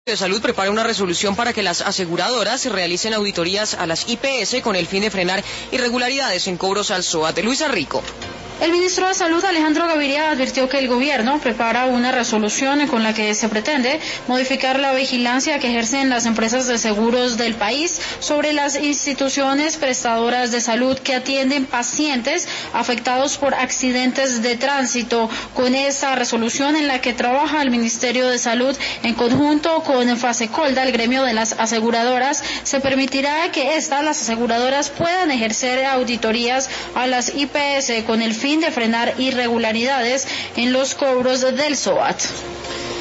de Salud prepara una resolución para que las aseguradoras realicen auditorías a las IPS con el fin de frenar irregularidades en cobros al SOAT. Luisa Rico. El ministro de Salud, Alejandro Gaviria, advirtió que el gobierno prepara una resolución con la que se pretende modificar la vigilancia que ejercen las empresas de seguros del país sobre las instituciones prestadoras de salud que atienden pacientes afectados por accidentes de tránsito. Con esa resolución en la que trabaja el Ministerio de Salud en conjunto con Fasecolda, el gremio de las aseguradoras, se permitirá que las aseguradoras puedan ejercer auditorías a las IPS con el fin de frenar irregularidades en los cobros del SOAT.